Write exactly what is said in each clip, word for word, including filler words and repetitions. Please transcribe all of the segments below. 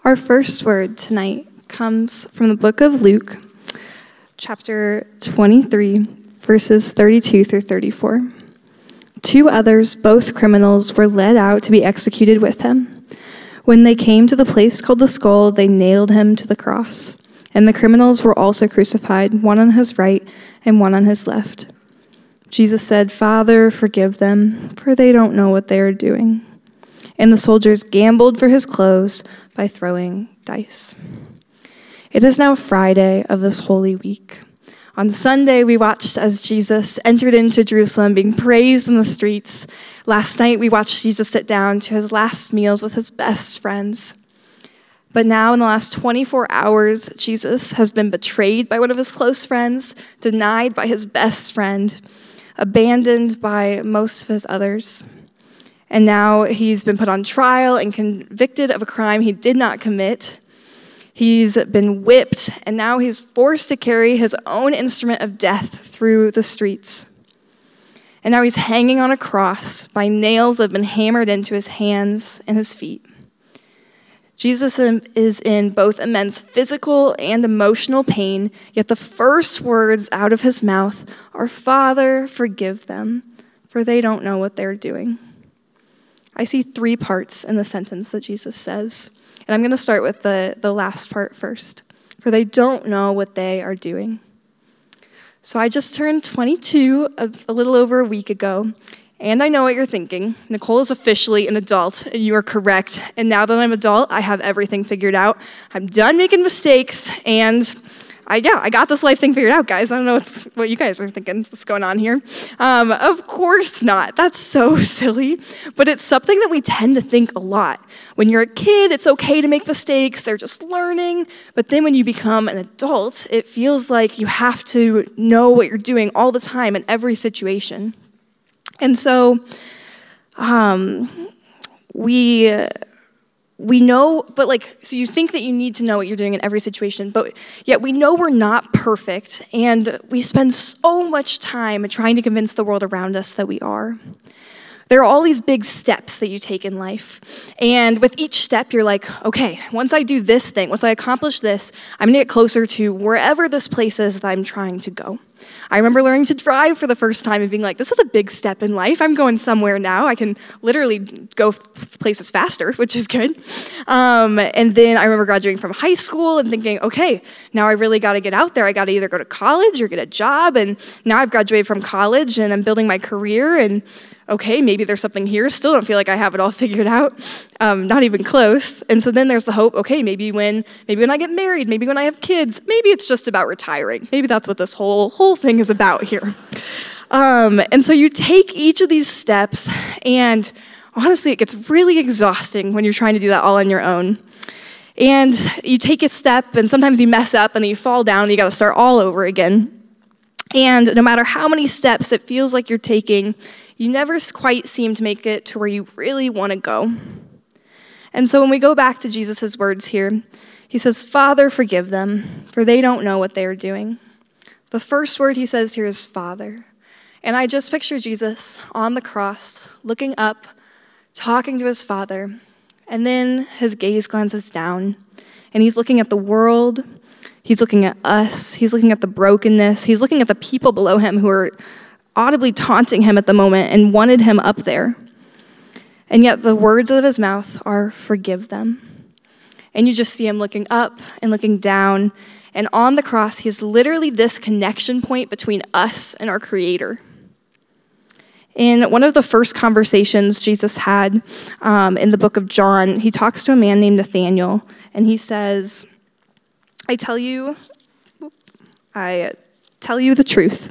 Our first word tonight comes from the book of Luke, chapter twenty-three, verses thirty-two through thirty-four. Two others, both criminals, were led out to be executed with him. When they came to the place called the Skull, they nailed him to the cross, and the criminals were also crucified, one on his right and one on his left. Jesus said, "Father, forgive them, for they don't know what they are doing." And the soldiers gambled for his clothes by throwing dice. It is now Friday of this Holy Week. On Sunday, we watched as Jesus entered into Jerusalem, being praised in the streets. Last night, we watched Jesus sit down to his last meals with his best friends. But now, in the last twenty-four hours, Jesus has been betrayed by one of his close friends, denied by his best friend, abandoned by most of his others. And now he's been put on trial and convicted of a crime he did not commit. He's been whipped, and now he's forced to carry his own instrument of death through the streets. And now he's hanging on a cross by nails that have been hammered into his hands and his feet. Jesus is in both immense physical and emotional pain, yet the first words out of his mouth are, "Father, forgive them, for they don't know what they're doing." I see three parts in the sentence that Jesus says, and I'm going to start with the, the last part first. For they don't know what they are doing. So I just turned twenty-two a, a little over a week ago, and I know what you're thinking. Nicole is officially an adult, and you are correct. And now that I'm an adult, I have everything figured out. I'm done making mistakes, and I yeah, I got this life thing figured out, guys. I don't know what's, what you guys are thinking, what's going on here. Um, of course not. That's so silly. But it's something that we tend to think a lot. When you're a kid, it's okay to make mistakes. They're just learning. But then when you become an adult, it feels like you have to know what you're doing all the time in every situation. And so um, we... Uh, We know, but like, so you think that you need to know what you're doing in every situation, but yet we know we're not perfect, and we spend so much time trying to convince the world around us that we are. There are all these big steps that you take in life, and with each step, you're like, okay, once I do this thing, once I accomplish this, I'm gonna get closer to wherever this place is that I'm trying to go. I remember learning to drive for the first time and being like, this is a big step in life. I'm going somewhere now. I can literally go places faster, which is good. Um, and then I remember graduating from high school and thinking, okay, now I really got to get out there. I got to either go to college or get a job. And now I've graduated from college and I'm building my career. And okay, maybe there's something here. Still don't feel like I have it all figured out. Um, not even close. And so then there's the hope, okay, maybe when maybe when I get married, maybe when I have kids, maybe it's just about retiring. Maybe that's what this whole whole thing is about here. Um, and so you take each of these steps, and honestly, it gets really exhausting when you're trying to do that all on your own. And you take a step, and sometimes you mess up, and then you fall down, and you got to start all over again. And no matter how many steps it feels like you're taking, you never quite seem to make it to where you really want to go. And so when we go back to Jesus' words here, he says, "Father, forgive them, for they don't know what they are doing." The first word he says here is Father. And I just picture Jesus on the cross, looking up, talking to his Father, and then his gaze glances down, and he's looking at the world, he's looking at us, he's looking at the brokenness, he's looking at the people below him who are audibly taunting him at the moment and wanted him up there. And yet the words of his mouth are, "Forgive them." And you just see him looking up and looking down. And on the cross, he is literally this connection point between us and our Creator. In one of the first conversations Jesus had um, in the book of John, he talks to a man named Nathaniel, and he says, I tell you, I tell you the truth.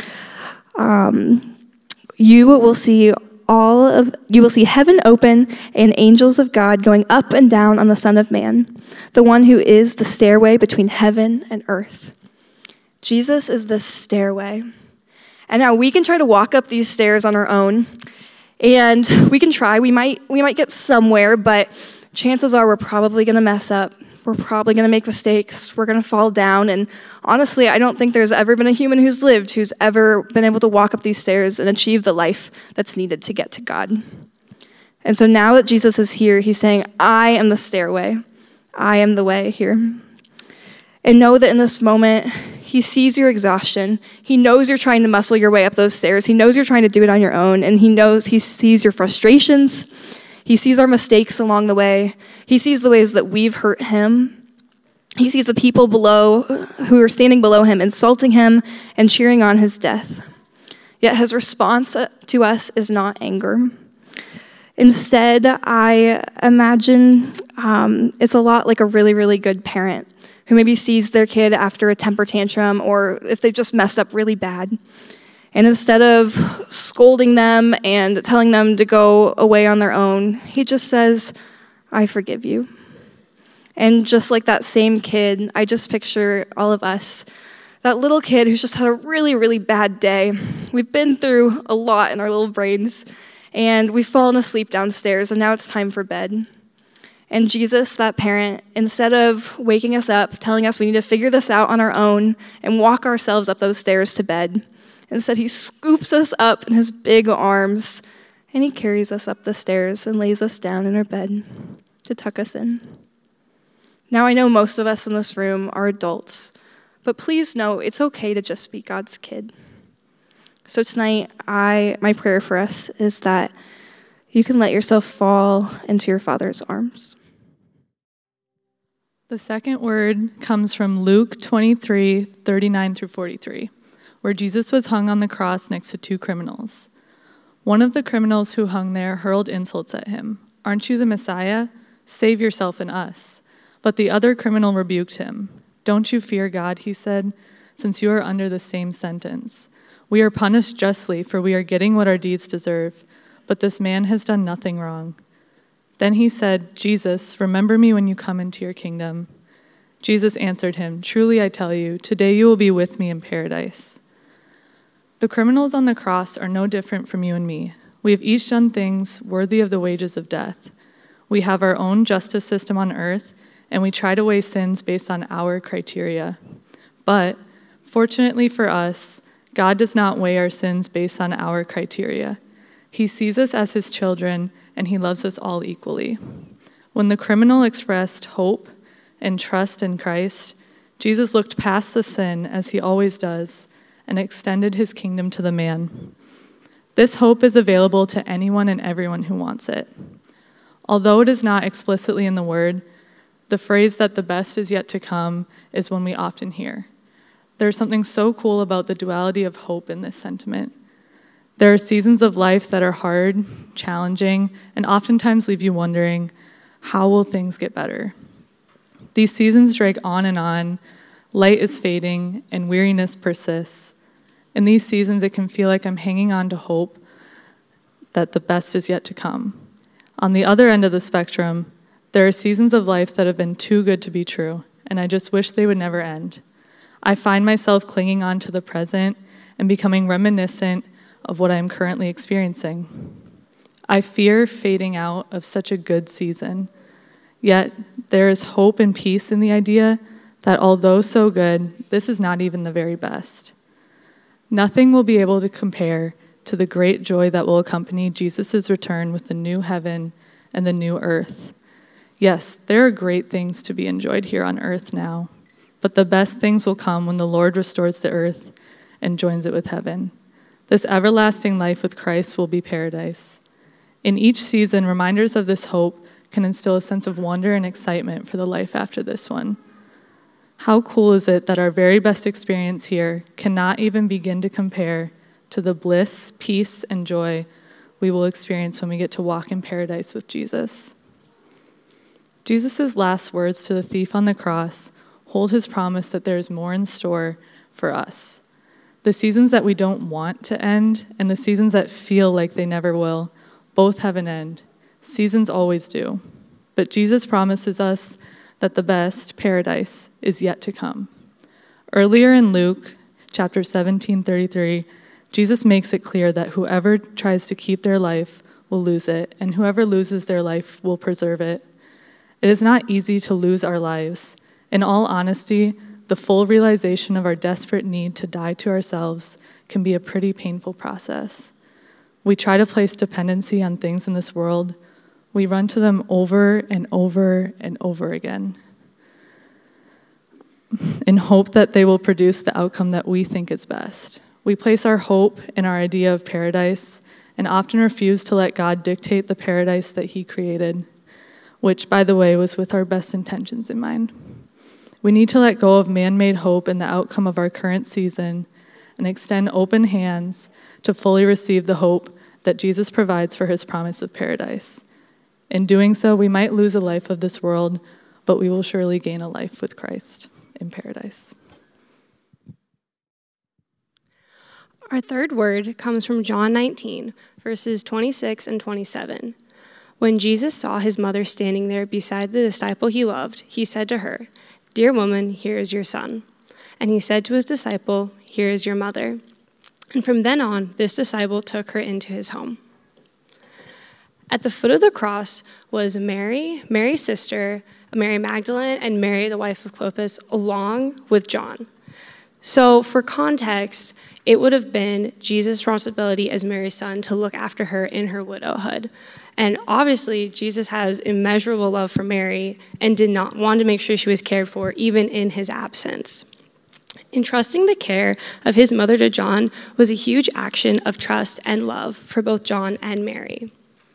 Um, you will see all of you will see heaven open and angels of God going up and down on the Son of Man, the one who is the stairway between heaven and earth. Jesus is the stairway. And now we can try to walk up these stairs on our own, and we can try. We might we might get somewhere, but chances are we're probably going to mess up. We're probably going to make mistakes. We're going to fall down. And honestly, I don't think there's ever been a human who's lived who's ever been able to walk up these stairs and achieve the life that's needed to get to God. And so now that Jesus is here, he's saying, I am the stairway. I am the way here. And know that in this moment, he sees your exhaustion. He knows you're trying to muscle your way up those stairs. He knows you're trying to do it on your own. And he knows he sees your frustrations. He sees our mistakes along the way. He sees the ways that we've hurt him. He sees the people below who are standing below him, insulting him and cheering on his death. Yet his response to us is not anger. Instead, I imagine um, it's a lot like a really, really good parent who maybe sees their kid after a temper tantrum or if they just messed up really bad. And instead of scolding them and telling them to go away on their own, he just says, I forgive you. And just like that same kid, I just picture all of us, that little kid who's just had a really, really bad day. We've been through a lot in our little brains, and we've fallen asleep downstairs, and now it's time for bed. And Jesus, that parent, instead of waking us up, telling us we need to figure this out on our own and walk ourselves up those stairs to bed, instead he scoops us up in his big arms, and he carries us up the stairs and lays us down in our bed to tuck us in. Now I know most of us in this room are adults, but please know it's okay to just be God's kid. So tonight, I my prayer for us is that you can let yourself fall into your Father's arms. The second word comes from Luke twenty-three, thirty-nine through forty-three, where Jesus was hung on the cross next to two criminals. One of the criminals who hung there hurled insults at him. Aren't you the Messiah? Save yourself and us. But the other criminal rebuked him. Don't you fear God, he said, since you are under the same sentence. We are punished justly, for we are getting what our deeds deserve, but this man has done nothing wrong. Then he said, Jesus, remember me when you come into your kingdom. Jesus answered him, truly I tell you, today you will be with me in paradise. The criminals on the cross are no different from you and me. We have each done things worthy of the wages of death. We have our own justice system on earth, and we try to weigh sins based on our criteria. But fortunately for us, God does not weigh our sins based on our criteria. He sees us as his children, and he loves us all equally. When the criminal expressed hope and trust in Christ, Jesus looked past the sin, as he always does, and extended his kingdom to the man. This hope is available to anyone and everyone who wants it. Although it is not explicitly in the word, the phrase that the best is yet to come is one we often hear. There's something so cool about the duality of hope in this sentiment. There are seasons of life that are hard, challenging, and oftentimes leave you wondering, how will things get better? These seasons drag on and on, light is fading, and weariness persists. In these seasons, it can feel like I'm hanging on to hope that the best is yet to come. On the other end of the spectrum, there are seasons of life that have been too good to be true, and I just wish they would never end. I find myself clinging on to the present and becoming reminiscent of what I am currently experiencing. I fear fading out of such a good season, yet there is hope and peace in the idea that although so good, this is not even the very best. Nothing will be able to compare to the great joy that will accompany Jesus' return with the new heaven and the new earth. Yes, there are great things to be enjoyed here on earth now, but the best things will come when the Lord restores the earth and joins it with heaven. This everlasting life with Christ will be paradise. In each season, reminders of this hope can instill a sense of wonder and excitement for the life after this one. How cool is it that our very best experience here cannot even begin to compare to the bliss, peace, and joy we will experience when we get to walk in paradise with Jesus. Jesus' last words to the thief on the cross hold his promise that there is more in store for us. The seasons that we don't want to end and the seasons that feel like they never will both have an end. Seasons always do. But Jesus promises us that the best, paradise, is yet to come. Earlier in Luke chapter seventeen thirty-three, Jesus makes it clear that whoever tries to keep their life will lose it, and whoever loses their life will preserve it. It is not easy to lose our lives. In all honesty, the full realization of our desperate need to die to ourselves can be a pretty painful process. We try to place dependency on things in this world, We run to them over and over and over again in hope that they will produce the outcome that we think is best. We place our hope in our idea of paradise and often refuse to let God dictate the paradise that he created, which, by the way, was with our best intentions in mind. We need to let go of man-made hope in the outcome of our current season and extend open hands to fully receive the hope that Jesus provides for his promise of paradise. In doing so, we might lose a life of this world, but we will surely gain a life with Christ in paradise. Our third word comes from John nineteen, verses twenty-six and twenty-seven. When Jesus saw his mother standing there beside the disciple he loved, he said to her, "Dear woman, here is your son." And he said to his disciple, "Here is your mother." And from then on, this disciple took her into his home. At the foot of the cross was Mary, Mary's sister, Mary Magdalene, and Mary, the wife of Clopas, along with John. So for context, it would have been Jesus' responsibility as Mary's son to look after her in her widowhood. And obviously, Jesus has immeasurable love for Mary and did not want to make sure she was cared for, even in his absence. Entrusting the care of his mother to John was a huge action of trust and love for both John and Mary.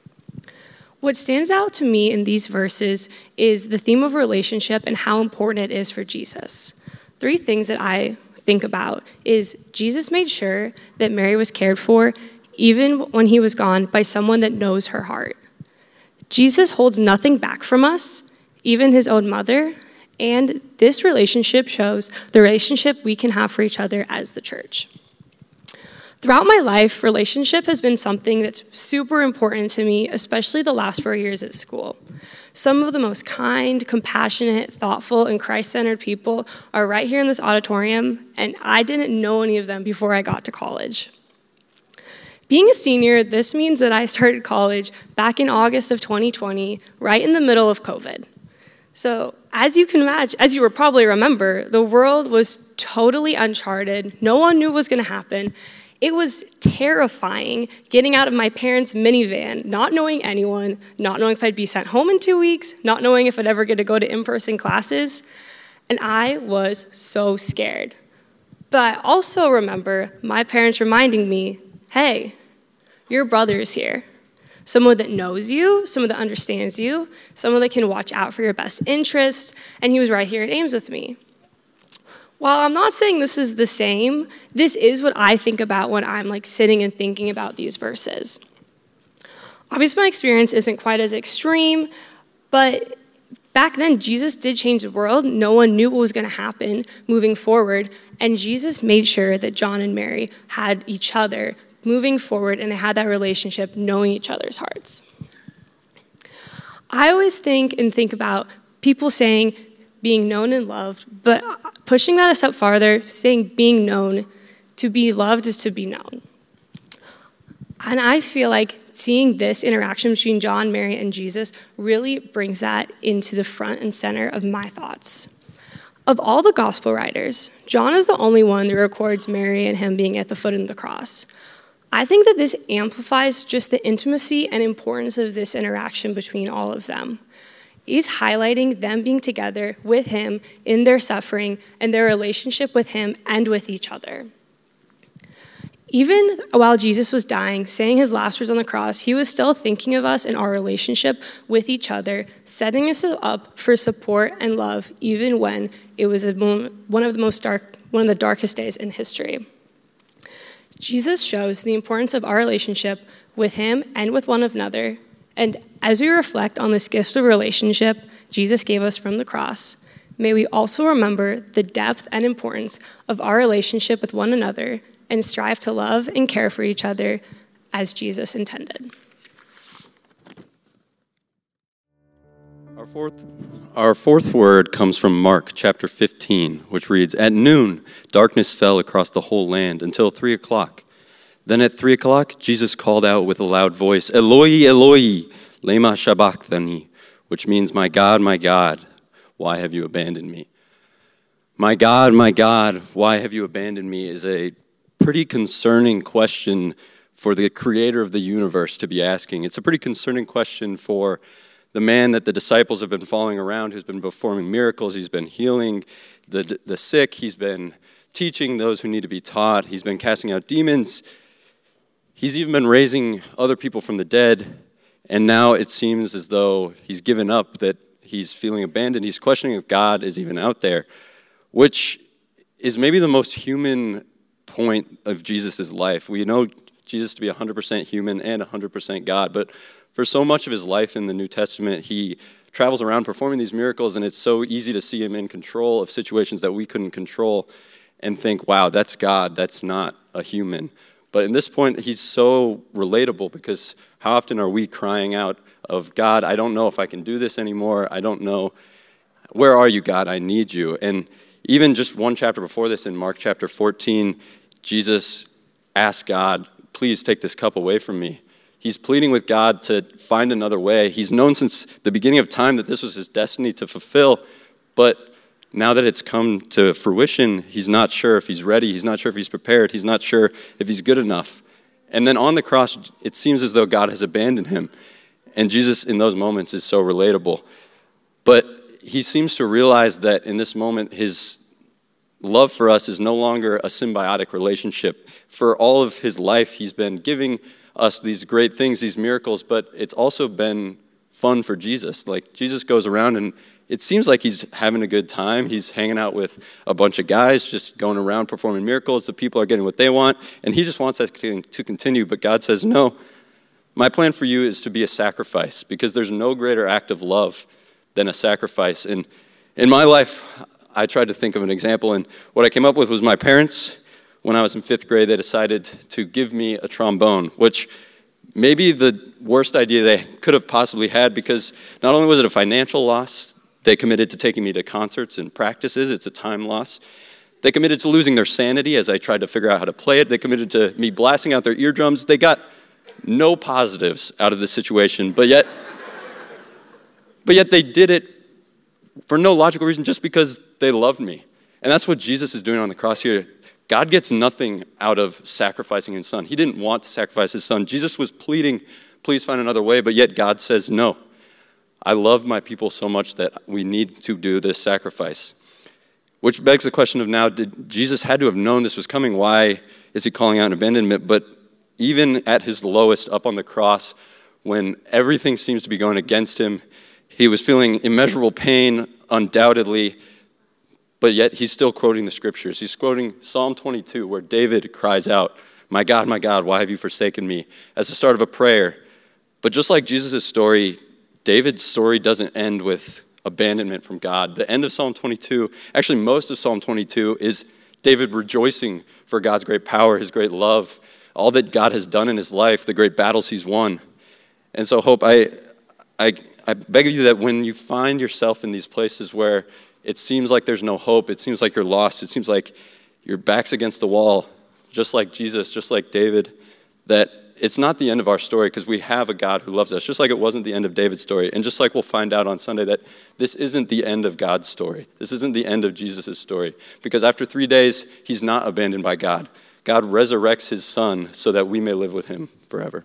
What stands out to me in these verses is the theme of relationship and how important it is for Jesus. Three things that I think about is Jesus made sure that Mary was cared for even when he was gone by someone that knows her heart. Jesus holds nothing back from us, even his own mother, and this relationship shows the relationship we can have for each other as the church. Throughout my life, relationship has been something that's super important to me, especially the last four years at school. Some of the most kind, compassionate, thoughtful, and Christ-centered people are right here in this auditorium, and I didn't know any of them before I got to college. Being a senior, this means that I started college back in August of twenty twenty, right in the middle of COVID. So as you can imagine, as you will probably remember, the world was totally uncharted. No one knew what was going to happen. It was terrifying getting out of my parents' minivan, not knowing anyone, not knowing if I'd be sent home in two weeks, not knowing if I'd ever get to go to in-person classes. And I was so scared. But I also remember my parents reminding me, hey, your brother is here. Someone that knows you, someone that understands you, someone that can watch out for your best interests, and he was right here at Ames with me. While I'm not saying this is the same, this is what I think about when I'm like sitting and thinking about these verses. Obviously, my experience isn't quite as extreme, but back then, Jesus did change the world. No one knew what was going to happen moving forward, and Jesus made sure that John and Mary had each other moving forward, and they had that relationship knowing each other's hearts. I always think and think about people saying being known and loved, but pushing that a step farther, saying being known, to be loved is to be known. And I feel like seeing this interaction between John, Mary, and Jesus really brings that into the front and center of my thoughts. Of all the gospel writers, John is the only one that records Mary and him being at the foot of the cross. I think that this amplifies just the intimacy and importance of this interaction between all of them. He's highlighting them being together with him in their suffering and their relationship with him and with each other. Even while Jesus was dying, saying his last words on the cross, he was still thinking of us and our relationship with each other, setting us up for support and love, even when it was a moment, one of the most dark, one of the darkest days in history. Jesus shows the importance of our relationship with him and with one another. And as we reflect on this gift of relationship Jesus gave us from the cross, may we also remember the depth and importance of our relationship with one another and strive to love and care for each other as Jesus intended. Our fourth, our fourth word comes from Mark chapter fifteen, which reads, "At noon, darkness fell across the whole land until three o'clock. Then at three o'clock, Jesus called out with a loud voice, 'Eloi, Eloi, lema sabachthani,' which means, 'My God, my God, why have you abandoned me?' 'My God, my God, why have you abandoned me?' is a pretty concerning question for the creator of the universe to be asking. It's a pretty concerning question for the man that the disciples have been following around, who's been performing miracles. He's been healing the, the sick. He's been teaching those who need to be taught. He's been casting out demons. He's even been raising other people from the dead. And now it seems as though he's given up, that he's feeling abandoned. He's questioning if God is even out there, which is maybe the most human point of Jesus' life. We know Jesus to be one hundred percent human and one hundred percent God, but for so much of his life in the New Testament, he travels around performing these miracles, and it's so easy to see him in control of situations that we couldn't control and think, wow, that's God, that's not a human. But in this point, he's so relatable, because how often are we crying out of, God, I don't know if I can do this anymore. I don't know. Where are you, God? I need you. And even just one chapter before this, in Mark chapter fourteen, Jesus asked God, please take this cup away from me. He's pleading with God to find another way. He's known since the beginning of time that this was his destiny to fulfill, but now that it's come to fruition, he's not sure if he's ready. He's not sure if he's prepared. He's not sure if he's good enough. And then on the cross, it seems as though God has abandoned him. And Jesus in those moments is so relatable. But he seems to realize that in this moment, his love for us is no longer a symbiotic relationship. For all of his life, he's been giving us these great things, these miracles, but it's also been fun for Jesus. Like, Jesus goes around and it seems like he's having a good time. He's hanging out with a bunch of guys, just going around performing miracles. The people are getting what they want, and he just wants that to continue. But God says, no, my plan for you is to be a sacrifice, because there's no greater act of love than a sacrifice. And in my life, I tried to think of an example, and what I came up with was my parents. When I was in fifth grade, they decided to give me a trombone, which maybe the worst idea they could have possibly had, because not only was it a financial loss, they committed to taking me to concerts and practices. It's a time loss. They committed to losing their sanity as I tried to figure out how to play it. They committed to me blasting out their eardrums. They got no positives out of this situation, but yet, but yet they did it for no logical reason, just because they loved me. And that's what Jesus is doing on the cross here. God gets nothing out of sacrificing his son. He didn't want to sacrifice his son. Jesus was pleading, please find another way, but yet God says, no, I love my people so much that we need to do this sacrifice. Which begs the question of now, did Jesus had to have known this was coming? Why is he calling out abandonment? But even at his lowest, up on the cross, when everything seems to be going against him, he was feeling immeasurable pain, undoubtedly, but yet he's still quoting the scriptures. He's quoting Psalm twenty-two, where David cries out, my God, my God, why have you forsaken me? As the start of a prayer. But just like Jesus' story, David's story doesn't end with abandonment from God. The end of Psalm twenty-two, actually most of Psalm twenty-two, is David rejoicing for God's great power, his great love, all that God has done in his life, the great battles he's won. And so, Hope, I, I, I beg of you that when you find yourself in these places where it seems like there's no hope, it seems like you're lost, it seems like your back's against the wall, just like Jesus, just like David, that it's not the end of our story, because we have a God who loves us, just like it wasn't the end of David's story. And just like we'll find out on Sunday, that this isn't the end of God's story. This isn't the end of Jesus' story. Because after three days, he's not abandoned by God. God resurrects his son so that we may live with him forever.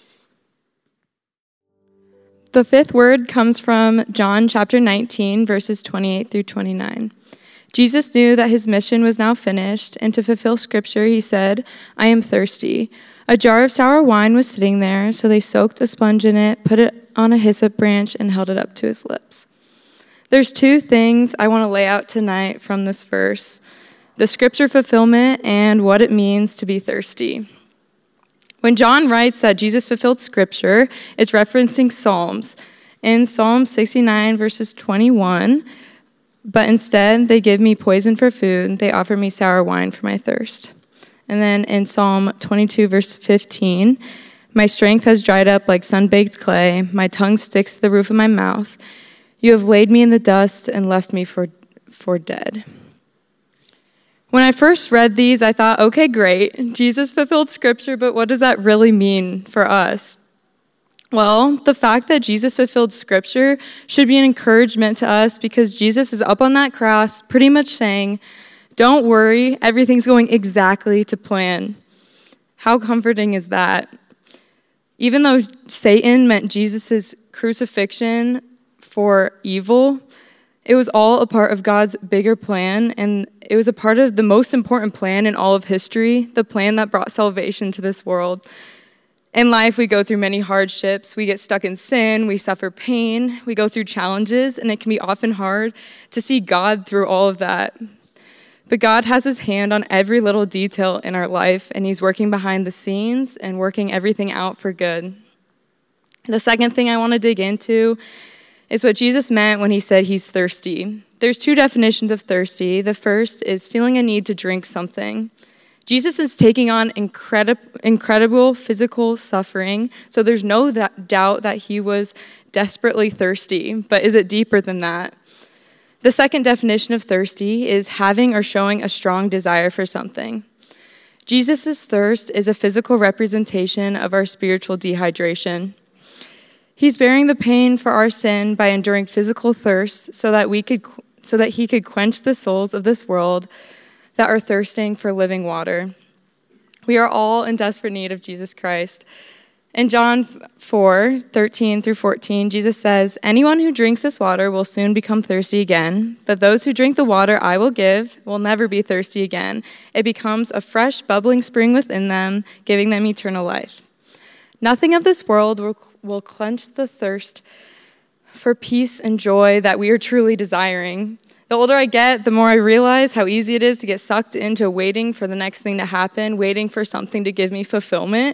The fifth word comes from John chapter nineteen, verses twenty-eight through twenty-nine. Jesus knew that his mission was now finished, and to fulfill scripture, he said, I am thirsty. A jar of sour wine was sitting there, so they soaked a sponge in it, put it on a hyssop branch, and held it up to his lips. There's two things I want to lay out tonight from this verse: the scripture fulfillment and what it means to be thirsty. When John writes that Jesus fulfilled scripture, it's referencing Psalms. In Psalm sixty-nine, verses twenty-one, but instead they give me poison for food, they offer me sour wine for my thirst. And then in Psalm twenty-two, verse fifteen, my strength has dried up like sun-baked clay, my tongue sticks to the roof of my mouth. You have laid me in the dust and left me for, for dead. When I first read these, I thought, okay, great, Jesus fulfilled scripture, but what does that really mean for us? Well, the fact that Jesus fulfilled scripture should be an encouragement to us, because Jesus is up on that cross pretty much saying, don't worry, everything's going exactly to plan. How comforting is that? Even though Satan meant Jesus' crucifixion for evil, it was all a part of God's bigger plan, and it was a part of the most important plan in all of history, the plan that brought salvation to this world. In life, we go through many hardships. We get stuck in sin. We suffer pain. We go through challenges, and it can be often hard to see God through all of that. But God has his hand on every little detail in our life, and he's working behind the scenes and working everything out for good. The second thing I want to dig into is what Jesus meant when he said he's thirsty. There's two definitions of thirsty. The first is feeling a need to drink something. Jesus is taking on incredible, incredible physical suffering, so there's no that doubt that he was desperately thirsty. But is it deeper than that? The second definition of thirsty is having or showing a strong desire for something. Jesus' thirst is a physical representation of our spiritual dehydration. He's bearing the pain for our sin by enduring physical thirst so that we could, so that he could quench the souls of this world that are thirsting for living water. We are all in desperate need of Jesus Christ. In John four, thirteen through fourteen, Jesus says, "Anyone who drinks this water will soon become thirsty again, but those who drink the water I will give will never be thirsty again. It becomes a fresh, bubbling spring within them, giving them eternal life. Nothing of this world will, will quench the thirst for peace and joy that we are truly desiring." The older I get, the more I realize how easy it is to get sucked into waiting for the next thing to happen, waiting for something to give me fulfillment.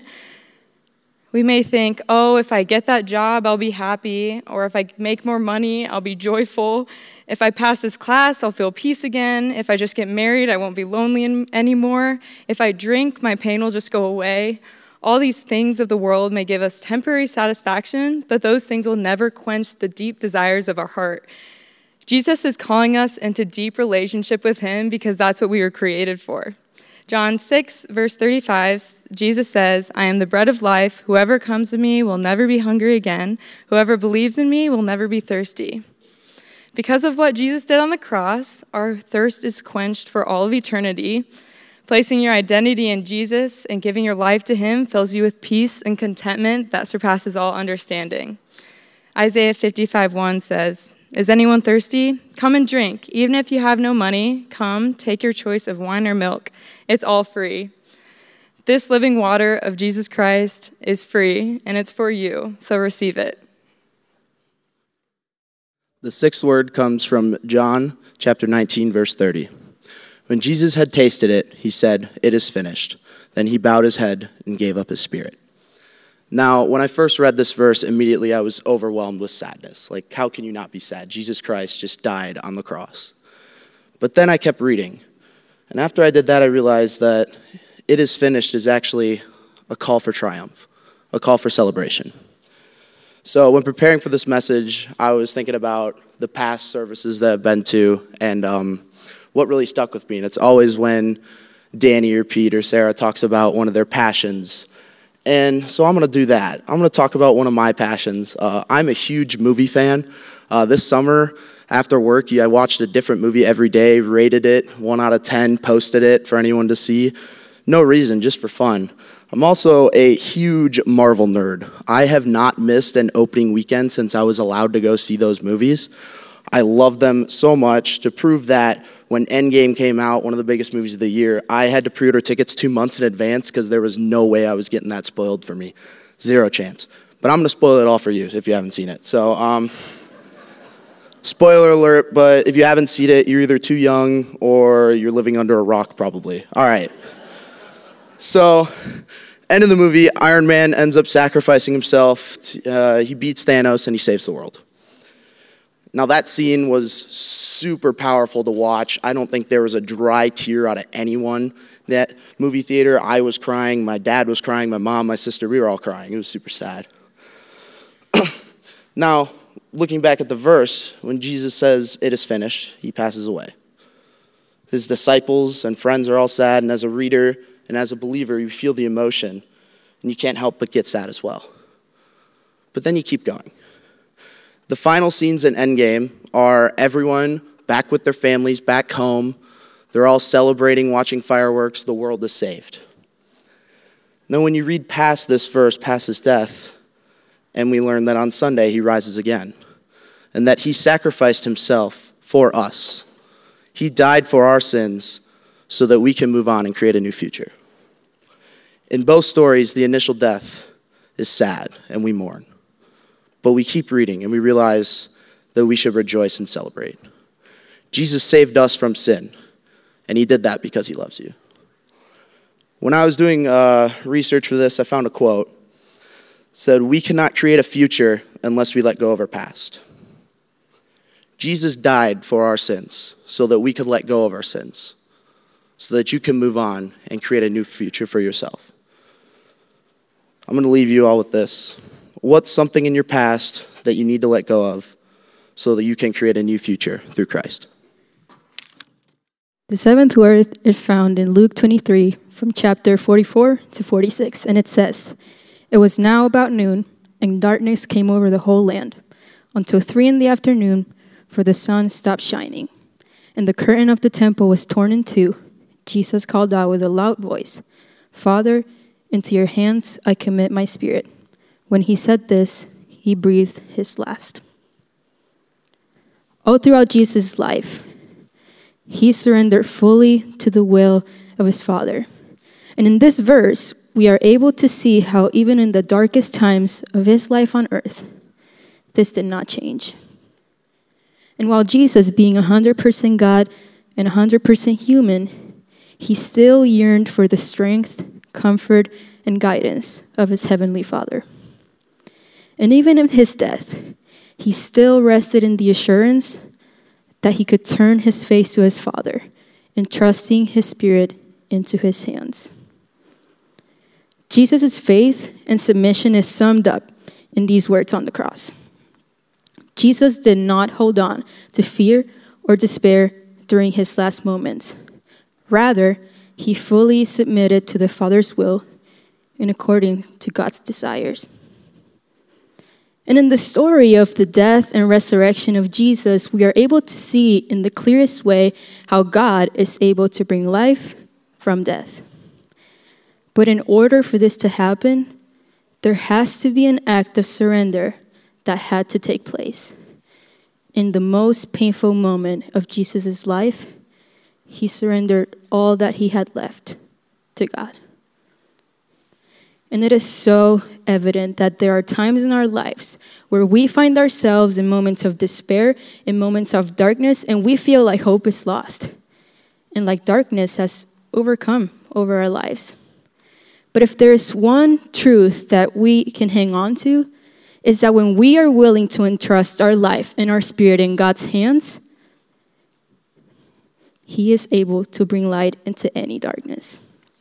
We may think, oh, if I get that job, I'll be happy. Or if I make more money, I'll be joyful. If I pass this class, I'll feel peace again. If I just get married, I won't be lonely anymore. If I drink, my pain will just go away. All these things of the world may give us temporary satisfaction, but those things will never quench the deep desires of our heart. Jesus is calling us into deep relationship with him because that's what we were created for. John six, verse thirty-five, Jesus says, "I am the bread of life. Whoever comes to me will never be hungry again. Whoever believes in me will never be thirsty." Because of what Jesus did on the cross, our thirst is quenched for all of eternity. Placing your identity in Jesus and giving your life to him fills you with peace and contentment that surpasses all understanding. Isaiah fifty-five, one says, "Is anyone thirsty? Come and drink. Even if you have no money, come, take your choice of wine or milk. It's all free." This living water of Jesus Christ is free, and it's for you, so receive it. The sixth word comes from John chapter nineteen, verse thirty. When Jesus had tasted it, he said, "It is finished." Then he bowed his head and gave up his spirit. Now, when I first read this verse, immediately I was overwhelmed with sadness. Like, how can you not be sad? Jesus Christ just died on the cross. But then I kept reading. And after I did that, I realized that "it is finished" is actually a call for triumph, a call for celebration. So when preparing for this message, I was thinking about the past services that I've been to and um, what really stuck with me. And it's always when Danny or Pete or Sarah talks about one of their passions. And so I'm going to do that. I'm going to talk about one of my passions. Uh, I'm a huge movie fan. Uh, this summer, after work, I watched a different movie every day, rated it, one out of ten, posted it for anyone to see. No reason, just for fun. I'm also a huge Marvel nerd. I have not missed an opening weekend since I was allowed to go see those movies. I love them so much. To prove that, when Endgame came out, one of the biggest movies of the year, I had to pre-order tickets two months in advance because there was no way I was getting that spoiled for me. Zero chance. But I'm going to spoil it all for you if you haven't seen it. So, um, spoiler alert, but if you haven't seen it, you're either too young or you're living under a rock probably. All right. So, end of the movie, Iron Man ends up sacrificing himself. To, uh, he beats Thanos and he saves the world. Now, that scene was super powerful to watch. I don't think there was a dry tear out of anyone in that movie theater. I was crying. My dad was crying. My mom, my sister, we were all crying. It was super sad. Now, looking back at the verse, when Jesus says, "It is finished," he passes away. His disciples and friends are all sad, and as a reader and as a believer, you feel the emotion, and you can't help but get sad as well. But then you keep going. The final scenes in Endgame are everyone back with their families, back home. They're all celebrating, watching fireworks. The world is saved. Now, when you read past this verse, past his death, and we learn that on Sunday he rises again, and that he sacrificed himself for us. He died for our sins so that we can move on and create a new future. In both stories, the initial death is sad, and we mourn. But we keep reading, and we realize that we should rejoice and celebrate. Jesus saved us from sin, and he did that because he loves you. When I was doing uh, research for this, I found a quote. It said, "We cannot create a future unless we let go of our past." Jesus died for our sins so that we could let go of our sins, so that you can move on and create a new future for yourself. I'm going to leave you all with this. What's something in your past that you need to let go of so that you can create a new future through Christ? The seventh word is found in Luke twenty-three from chapter forty-four to forty-six, and it says, "It was now about noon, and darkness came over the whole land until three in the afternoon, for the sun stopped shining. And the curtain of the temple was torn in two. Jesus called out with a loud voice, 'Father, into your hands I commit my spirit.' When he said this, he breathed his last." All throughout Jesus' life, he surrendered fully to the will of his Father. And in this verse, we are able to see how even in the darkest times of his life on earth, this did not change. And while Jesus, being one hundred percent God and one hundred percent human, he still yearned for the strength, comfort, and guidance of his heavenly Father. And even in his death, he still rested in the assurance that he could turn his face to his Father, entrusting his spirit into his hands. Jesus' faith and submission is summed up in these words on the cross. Jesus did not hold on to fear or despair during his last moments. Rather, he fully submitted to the Father's will and according to God's desires. And in the story of the death and resurrection of Jesus, we are able to see in the clearest way how God is able to bring life from death. But in order for this to happen, there has to be an act of surrender that had to take place. In the most painful moment of Jesus' life, he surrendered all that he had left to God. And it is so evident that there are times in our lives where we find ourselves in moments of despair, in moments of darkness, and we feel like hope is lost and like darkness has overcome over our lives. But if there is one truth that we can hang on to, is that when we are willing to entrust our life and our spirit in God's hands, he is able to bring light into any darkness.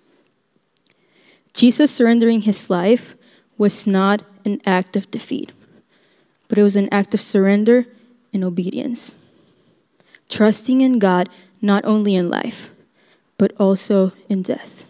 Jesus surrendering his life was not an act of defeat, but it was an act of surrender and obedience. Trusting in God not only in life, but also in death.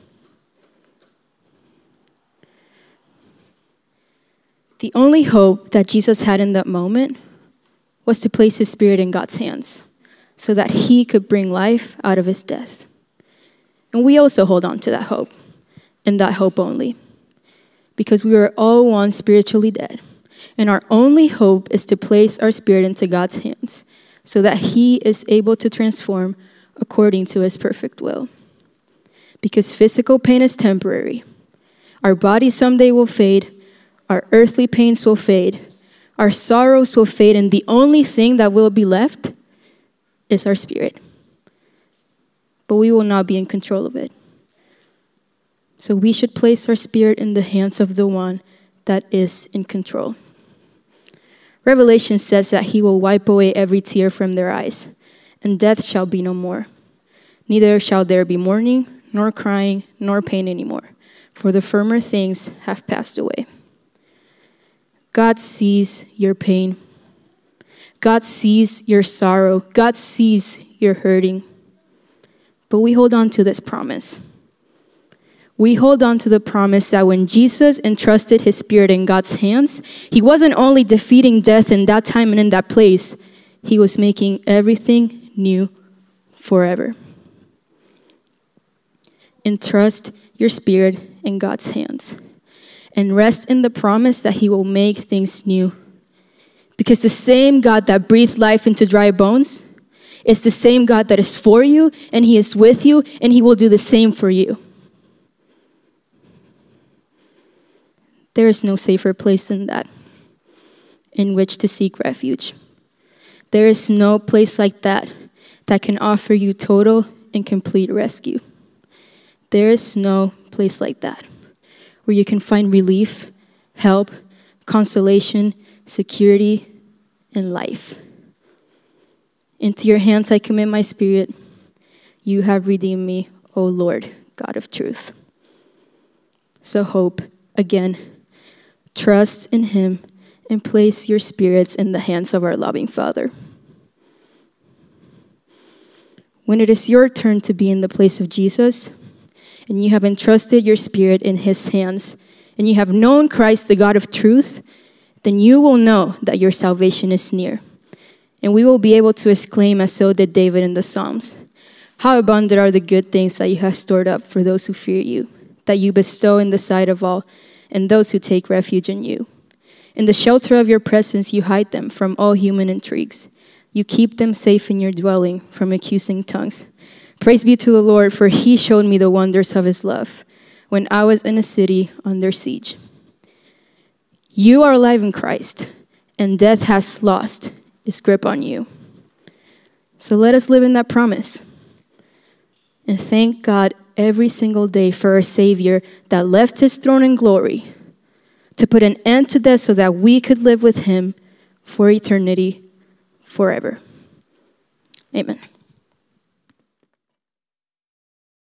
The only hope that Jesus had in that moment was to place his spirit in God's hands so that he could bring life out of his death. And we also hold on to that hope. And that hope only, because we are all one spiritually dead. And our only hope is to place our spirit into God's hands so that he is able to transform according to his perfect will. Because physical pain is temporary. Our body someday will fade. Our earthly pains will fade. Our sorrows will fade. And the only thing that will be left is our spirit. But we will not be in control of it. So we should place our spirit in the hands of the one that is in control. Revelation says that he will wipe away every tear from their eyes, and death shall be no more. Neither shall there be mourning, nor crying, nor pain anymore, for the former things have passed away. God sees your pain. God sees your sorrow. God sees your hurting. But we hold on to this promise. We hold on to the promise that when Jesus entrusted his spirit in God's hands, he wasn't only defeating death in that time and in that place, he was making everything new forever. Entrust your spirit in God's hands and rest in the promise that he will make things new. Because the same God that breathed life into dry bones is the same God that is for you, and he is with you, and he will do the same for you. There is no safer place than that in which to seek refuge. There is no place like that that can offer you total and complete rescue. There is no place like that where you can find relief, help, consolation, security, and life. Into your hands I commit my spirit. You have redeemed me, O Lord, God of truth. So hope, again, trust in him and place your spirits in the hands of our loving Father. When it is your turn to be in the place of Jesus, and you have entrusted your spirit in his hands, and you have known Christ, the God of truth, then you will know that your salvation is near. And we will be able to exclaim, as so did David in the Psalms, how abundant are the good things that you have stored up for those who fear you, that you bestow in the sight of all, and those who take refuge in you. In the shelter of your presence you hide them from all human intrigues. You keep them safe in your dwelling from accusing tongues. Praise be to the Lord, for he showed me the wonders of his love when I was in a city under siege. You are alive in Christ, and death has lost its grip on you. So let us live in that promise and thank God every single day for our Savior that left his throne in glory to put an end to death so that we could live with him for eternity, forever. Amen.